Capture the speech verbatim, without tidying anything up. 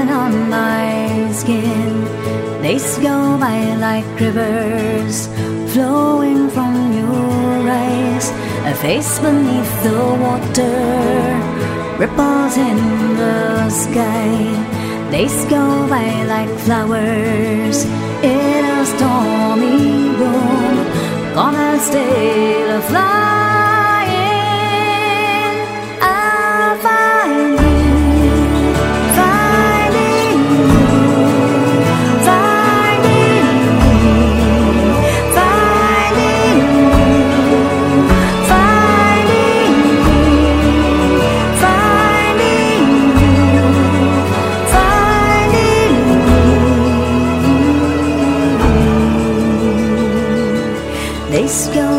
sunshine on my skin. Days go by like rivers flowing from your eyes. A face beneath the water, ripples in the sky. Days go by like flowers in a stormy room. Gonna stay a flying. I'll find you, finding you, finding you, finding you, finding you, finding you, finding you. Days go